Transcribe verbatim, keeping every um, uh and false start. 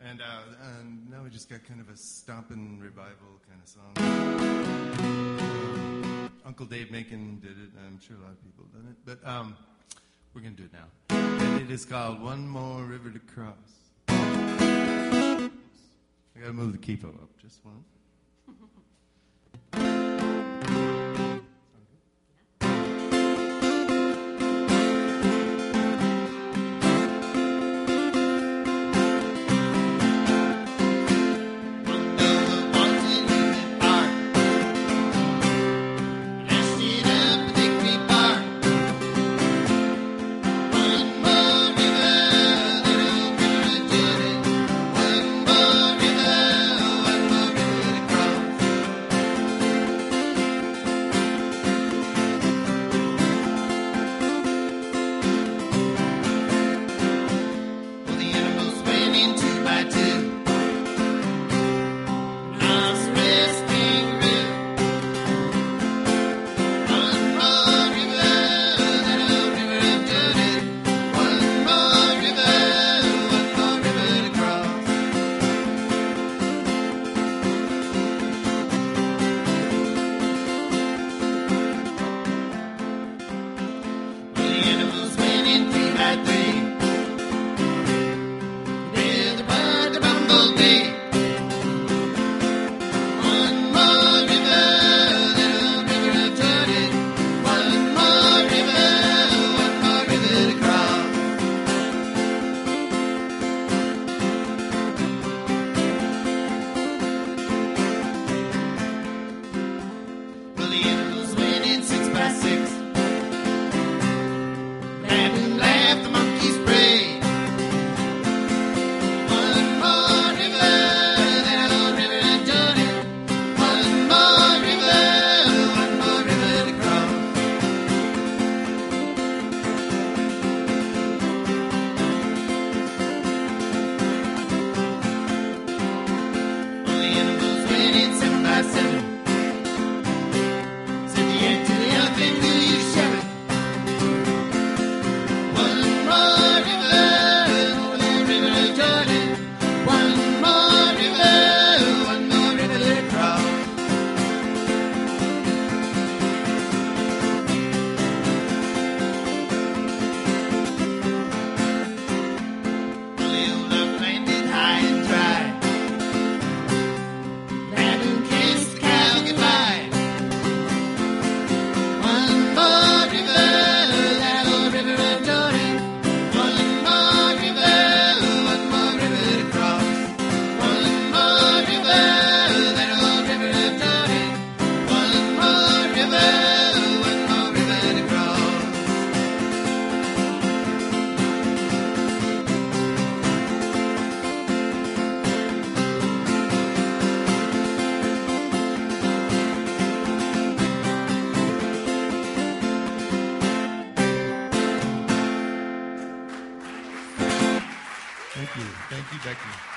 And, uh, and now we just got kind of a stompin' revival kind of song. Um, Uncle Dave Macon did it. I'm sure a lot of people have done it. But um, we're going to do it now. And it is called One More River to Cross. I got to move the keyboard up. Just one. Thank you. Thank you, Becky.